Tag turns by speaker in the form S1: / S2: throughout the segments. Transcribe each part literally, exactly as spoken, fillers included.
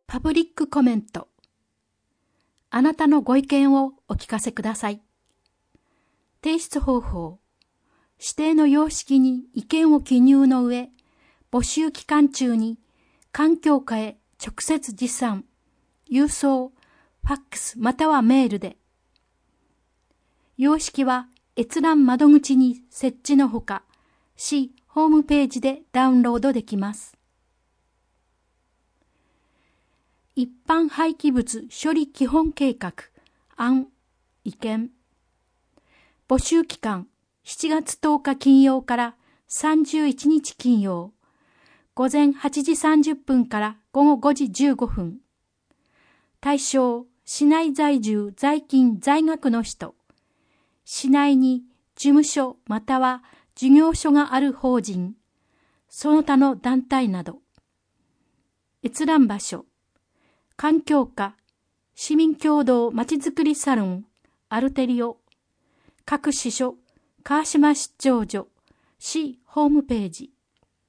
S1: パブリックコメント。あなたのご意見をお聞かせください。提出方法。指定の様式に意見を記入の上、募集期間中に環境課へ直接持参、郵送、ファックスまたはメールで。様式は閲覧窓口に設置のほか、市ホームページでダウンロードできます。一般廃棄物処理基本計画案意見。募集期間しちがつとおか金曜からさんじゅういちにち金曜、午前はちじさんじゅっぷんから午後ごじじゅうごふん。対象、市内在住在勤在学の人、市内に事務所または事業所がある法人、その他の団体など。閲覧場所、環境課、市民共同まちづくりサロン、アルテリオ、各支所、川島出張所、市ホームページ。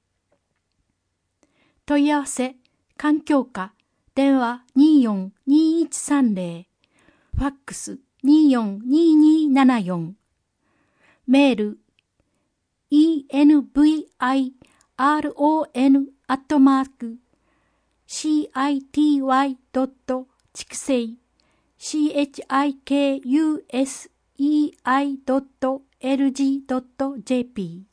S1: 問い合わせ、環境課、電話にーよんにーいちさんぜろ、ファックスにーよんにーにーななよん、メール、イーエヌブイアイアールオーエヌ アットマーク、シーアイティーワイ ドット 畜生 シーエイチアイケーユーエスイーアイ ドット エルジー ドット ジェーピー